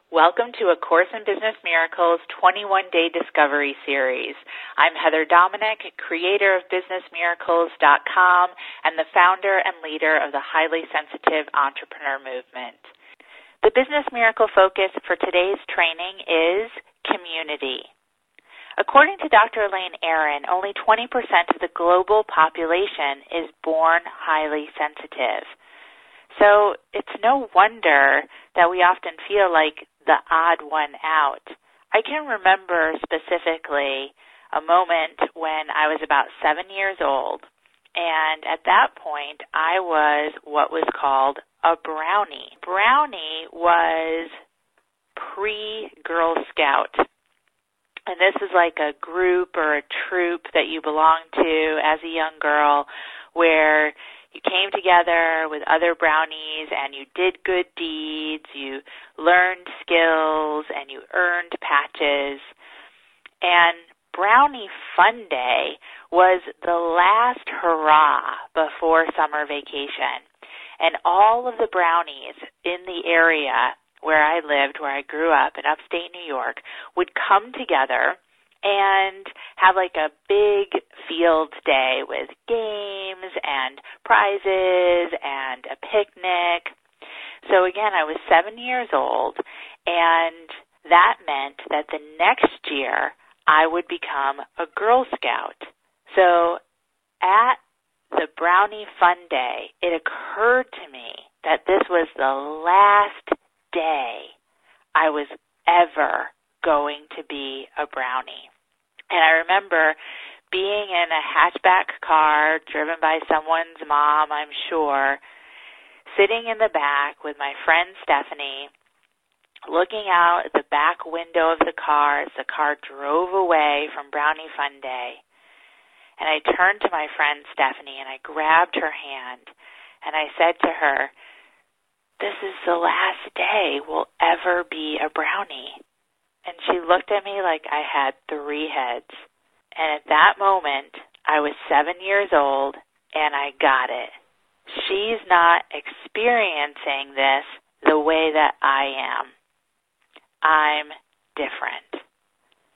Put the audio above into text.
Welcome to A Course in Business Miracles 21-Day Discovery Series. I'm Heather Dominick, creator of BusinessMiracles.com and the founder and leader of the Highly Sensitive Entrepreneur Movement. The Business Miracle focus for today's training is community. According to Dr. Elaine Aron, only 20% of the global population is born highly sensitive. So it's no wonder that we often feel like the odd one out. I can remember specifically a moment when I was about 7 years old, and at that point I was what was called a brownie. Brownie was pre-Girl Scout. And this is like a group or a troop that you belong to as a young girl where you came together with other brownies and you did good deeds, you learned skills, and you earned patches. And Brownie Fun Day was the last hurrah before summer vacation. And all of the brownies in the area where I lived, where I grew up in upstate New York, would come together and have like a big field day with games and prizes and a picnic. So again, I was 7 years old, and that meant that the next year I would become a Girl Scout. So at the Brownie Fun Day, it occurred to me that this was the last day I was ever going to be a brownie. And I remember being in a hatchback car driven by someone's mom, I'm sure, sitting in the back with my friend Stephanie, looking out at the back window of the car as the car drove away from Brownie Fun Day. And I turned to my friend Stephanie and I grabbed her hand and I said to her, "This is the last day we'll ever be a brownie." And she looked at me like I had 3 heads. And at that moment, I was 7 years old, and I got it. She's not experiencing this the way that I am. I'm different.